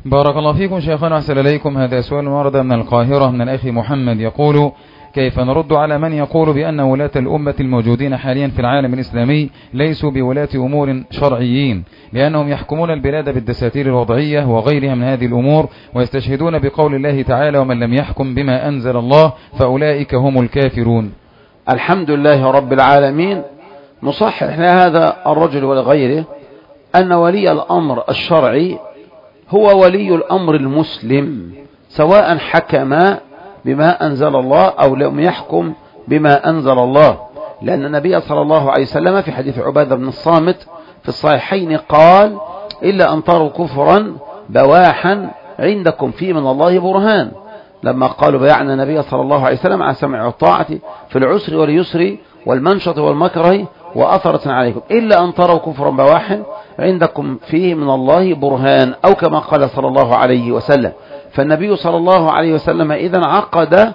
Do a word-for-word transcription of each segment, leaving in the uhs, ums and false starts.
بارك الله فيكم شيخنا وأحسن إليكم. هذا سؤال ورد من القاهرة من الأخ محمد يقول: كيف نرد على من يقول بأن ولاة الأمة الموجودين حاليا في العالم الإسلامي ليسوا بولاة أمور شرعيين، لأنهم يحكمون البلاد بالدساتير الوضعية وغيرها من هذه الأمور، ويستشهدون بقول الله تعالى: ومن لم يحكم بما أنزل الله فأولئك هم الكافرون. الحمد لله رب العالمين. نصحح لهذا الرجل ولغيره أن ولي الأمر الشرعي هو ولي الأمر المسلم، سواء حكم بما أنزل الله أو لم يحكم بما أنزل الله، لأن النبي صلى الله عليه وسلم في حديث عبادة بن الصامت في الصحيحين قال: إلا أن تروا كفرا بواحا عندكم فيه من الله برهان. لما قالوا بايعنا النبي صلى الله عليه وسلم على سمع والطاعة في العسر واليسر والمنشط والمكره وأثرة عليكم، إلا أن تروا كفرا بواحا عندكم فيه من الله برهان، أو كما قال صلى الله عليه وسلم. فالنبي صلى الله عليه وسلم إذن عقد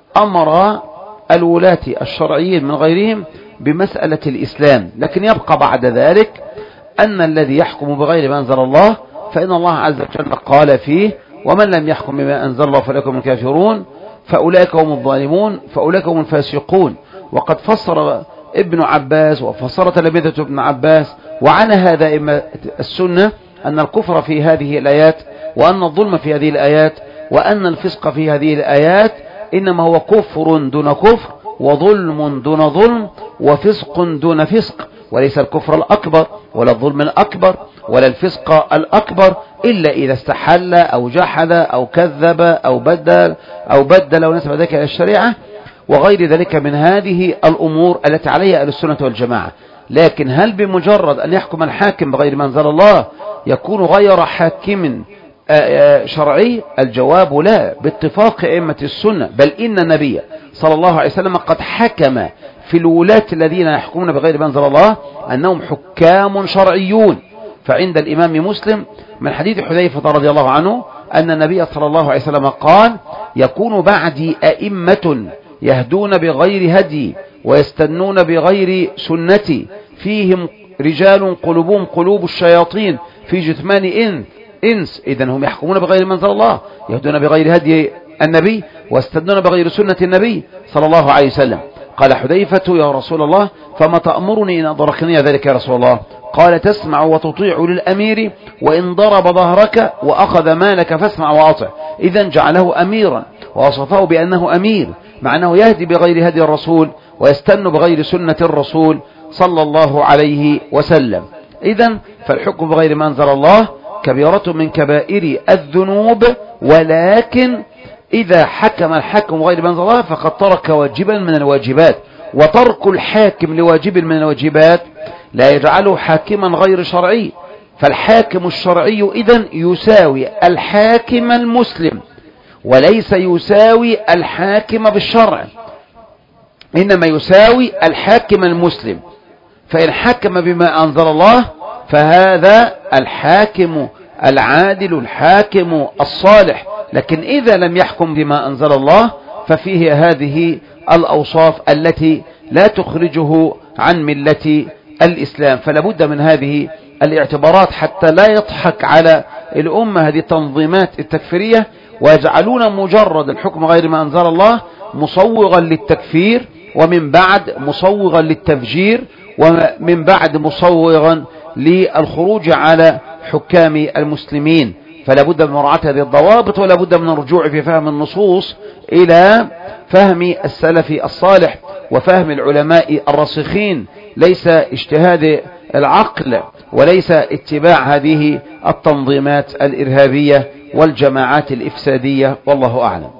أمر الولاة الشرعيين من غيرهم بمسألة الإسلام، لكن يبقى بعد ذلك أن الذي يحكم بغير ما أنزل الله فإن الله عز وجل قال فيه: ومن لم يحكم بما أنزل الله فأولئك هم الكافرون، فأولئك هم الظالمون، فأولئك هم الفاسقون. وقد فسر ابن عباس وفسر تلامذة ابن عباس وعلى هذا إما السنة أن الكفر في هذه الآيات، وأن الظلم في هذه الآيات، وأن الفسق في هذه الآيات إنما هو كفر دون كفر، وظلم دون ظلم، وفسق دون فسق، وليس الكفر الأكبر ولا الظلم الأكبر ولا الفسق الأكبر إلا إذا استحل أو جحد أو كذب أو بدل أو بدل ونسب ذلك إلى الشريعة وغير ذلك من هذه الأمور التي عليها أهل السنة والجماعة. لكن هل بمجرد أن يحكم الحاكم بغير ما أنزل الله يكون غير حاكم شرعي؟ الجواب لا، باتفاق أئمة السنة، بل إن النبي صلى الله عليه وسلم قد حكم في الولاة الذين يحكمون بغير ما أنزل الله أنهم حكام شرعيون. فعند الإمام مسلم من حديث حذيفة رضي الله عنه أن النبي صلى الله عليه وسلم قال: يكون بعدي أئمة يهدون بغير هدي ويستنون بغير سنتي، فيهم رجال قلوبهم قلوب الشياطين في جثمان إن إنس. إذن هم يحكمون بغير ما أنزل الله، يهدون بغير هدي النبي ويستنون بغير سنة النبي صلى الله عليه وسلم. قال حذيفة: يا رسول الله فما تأمرني إن أدركني ذلك يا رسول الله؟ قال: تسمع وتطيع للأمير وإن ضرب ظهرك وأخذ مالك فاسمع وأطع. إذن جعله أميرا ووصفه بأنه أمير، مع أنه يهدي بغير هدي الرسول ويستن بغير سنة الرسول صلى الله عليه وسلم. إذن فالحكم بغير ما أنزل الله كبيرة من كبائر الذنوب، ولكن إذا حكم الحاكم بغير ما أنزل الله فقد ترك واجبا من الواجبات، وترك الحاكم لواجب من الواجبات لا يجعله حاكما غير شرعي. فالحاكم الشرعي إذن يساوي الحاكم المسلم، وليس يساوي الحاكم بالشرع، إنما يساوي الحاكم المسلم. فإن حكم بما أنزل الله فهذا الحاكم العادل الحاكم الصالح، لكن إذا لم يحكم بما أنزل الله ففيه هذه الأوصاف التي لا تخرجه عن ملة الإسلام. فلا بد من هذه الاعتبارات حتى لا يضحك على الأمة هذه التنظيمات التكفيرية ويجعلون مجرد الحكم غير ما أنزل الله مصوغا للتكفير، ومن بعد مصوغا للتفجير، ومن بعد مصوغا للخروج على حكام المسلمين. فلا بد من مراعاة هذه الضوابط، ولا بد من الرجوع في فهم النصوص إلى فهم السلف الصالح وفهم العلماء الراسخين، ليس اجتهاد العقل وليس اتباع هذه التنظيمات الإرهابية والجماعات الإفسادية، والله أعلم.